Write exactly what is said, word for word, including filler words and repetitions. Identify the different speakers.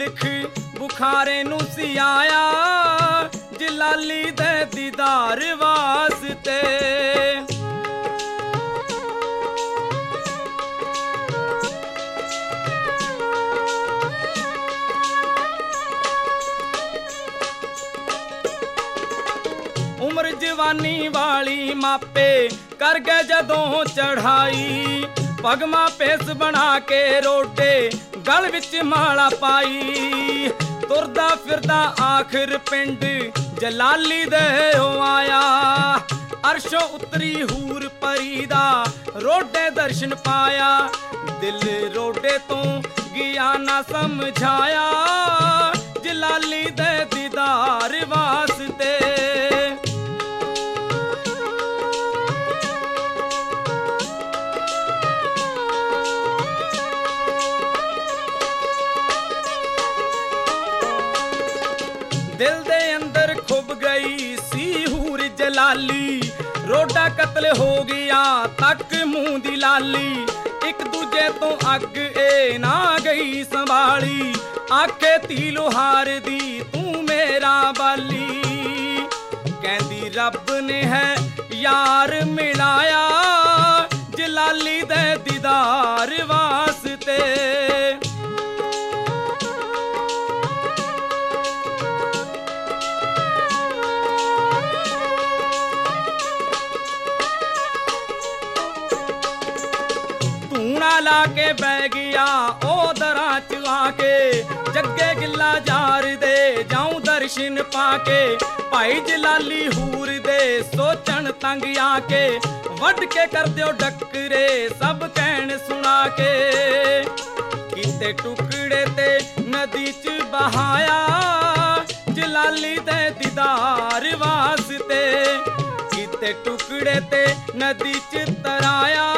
Speaker 1: ਮੁਲਖ ਬੁਖਾਰੇ ਨੂੰ ਸਿਆਇਆ ਜਲਾਲੀ ਦੇ ਦੀਦਾਰ ਵਾਸਤੇ। ਉਮਰ ਜਵਾਨੀ ਵਾਲੀ ਮਾਪੇ ਕਰ ਗਏ ਜਦੋਂ ਚੜਾਈ ਪਗਮਾ ਪੇਸ ਬਣਾ ਕੇ ਰੋਡੇ ਗਲ ਵਿੱਚ ਮਾਲਾ ਪਾਈ ਤੁਰਦਾ ਫਿਰਦਾ ਆਖਰ ਪਿੰਡ ਜਲਾਲੀ ਦੇ ਹੋ ਆਇਆ ਅਰਸ਼ੋਂ ਉਤਰੀ ਹੂਰ ਪਰੀ ਦਾ ਰੋਡੇ ਦਰਸ਼ਨ ਪਾਇਆ ਦਿਲ ਰੋਡੇ ਤੋਂ ਗਿਆ ਨਾ ਸਮਝਾਇਆ ਜਲਾਲੀ ਦੇ ਦੀਦਾਰ ਵਾਸਤੇ। दिल दे अंदर खुब गई सी हूर जलाली रोडा कतल हो गया तक मुंह दी लाली एक दूजे तो अग ए ना गई संभाली आखे धी लोहार दी तू मेरा बाली कहंदी रब ने है यार मिलाया जलाली दे दीदार वास्ते। ला के बह गया ओ दरा च आके जग्गे गिला जार दे जाऊं दर्शन पाके भाई जलाली हूर दे सोचन तंग आके वड के कर दियो डकरे सब कहन सुना के किते टुकड़े ते नदी च बहाया जलाली दे दीदार वास्ते किते टुकड़े ते नदी च तराया